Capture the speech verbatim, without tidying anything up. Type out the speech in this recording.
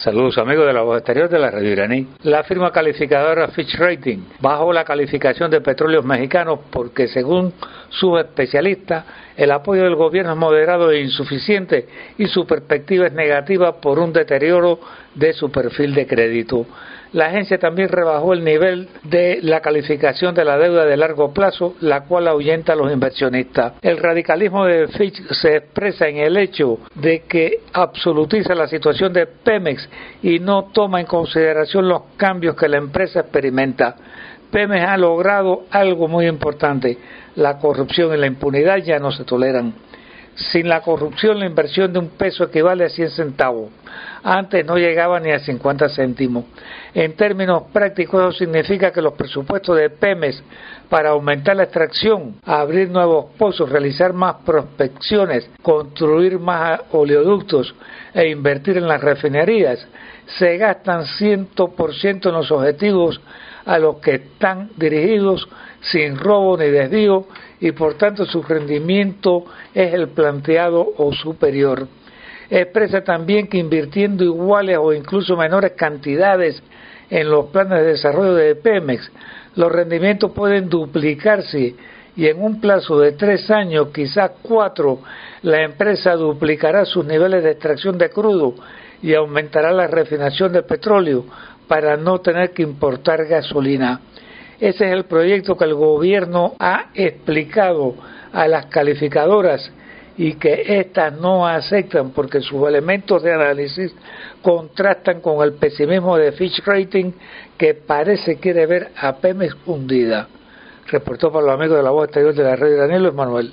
Saludos amigos de la voz exterior de la radio iraní. La firma calificadora Fitch Rating bajó la calificación de petróleos mexicanos porque, según sus especialistas, el apoyo del gobierno es moderado e insuficiente y su perspectiva es negativa por un deterioro de su perfil de crédito. La agencia también rebajó el nivel de la calificación de la deuda de largo plazo, la cual ahuyenta a los inversionistas. El radicalismo de Fitch se expresa en el hecho de que absolutiza la situación de Pemex y no toma en consideración los cambios que la empresa experimenta. Pemex ha logrado algo muy importante: la corrupción y la impunidad ya no se toleran. Sin la corrupción, la inversión de un peso equivale a cien centavos. Antes no llegaba ni a cincuenta céntimos. En términos prácticos, eso significa que los presupuestos de Pemex para aumentar la extracción, abrir nuevos pozos, realizar más prospecciones, construir más oleoductos e invertir en las refinerías, se gastan cien por ciento en los objetivos a los que están dirigidos, sin robo ni desvío, y por tanto su rendimiento es el planteado o superior. Expresa también que invirtiendo iguales o incluso menores cantidades en los planes de desarrollo de Pemex, los rendimientos pueden duplicarse y en un plazo de tres años, quizás cuatro, la empresa duplicará sus niveles de extracción de crudo y aumentará la refinación de petróleo para no tener que importar gasolina. Ese es el proyecto que el gobierno ha explicado a las calificadoras y que éstas no aceptan porque sus elementos de análisis contrastan con el pesimismo de Fitch Rating, que parece quiere ver a Pemex hundida. Reportó para los amigos de la voz exterior de la red Daniel Luis Manuel.